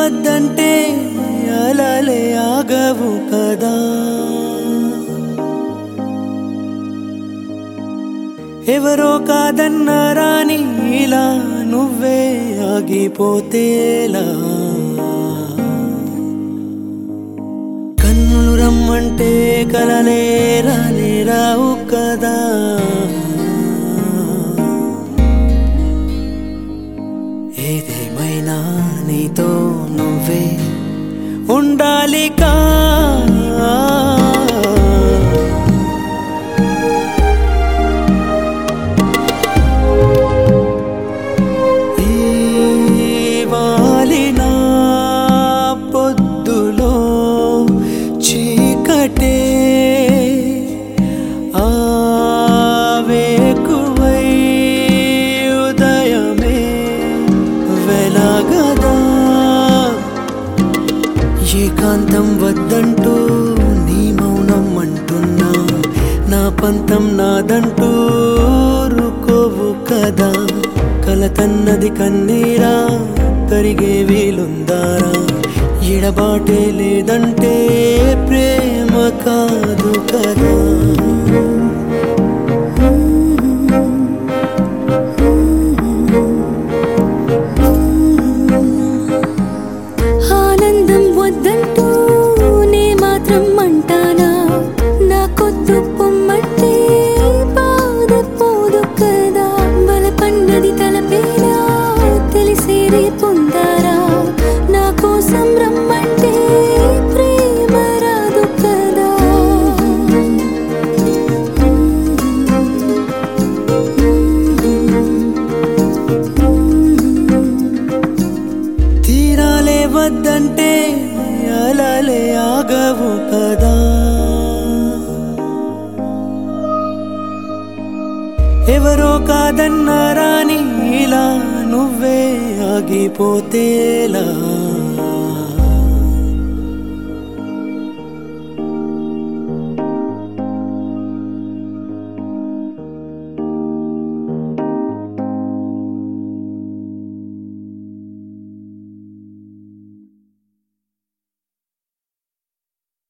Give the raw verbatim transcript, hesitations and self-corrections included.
వద్దంటే అలలే ఆగవు కదా. ఎవరో కాదన్నారాని ఇలా నువ్వే ఆగిపోతేలా. కన్నులు రమ్మంటే కలలే రానే రావు కదా. ఏదేమైనా నీతో నువ్వే ఉండాలికా. వాలిన పొద్దులో చీకటే ఆవేకువై ఉదయమే వెలగదా. ఏకాంతం వద్దంటూ నీ మౌనం అంటున్నా, నా పంతం నాదంటూ రుకోవు కదా. కలతన్నది కన్నీరా కరిగే వీలుందారా. ఎడబాటే లేదంటే ప్రేమ కాదు కదా. ఆనందం వద్దంటూ నే మాత్రం అంటానా, నా కొద్దు పొమ్మంటే బాధ పోదు కదా. బలపన్నది తలపేలా తెలిసేరే పొందారా, నా కోసం రమ్మంటే ప్రేమ రాదు కదా. తీరాలే వద్దంటే అలలే ఆగవు కదా. ఎవరో కాదన్నారాని ఇలా నువ్వే ఆగిపోతేలా.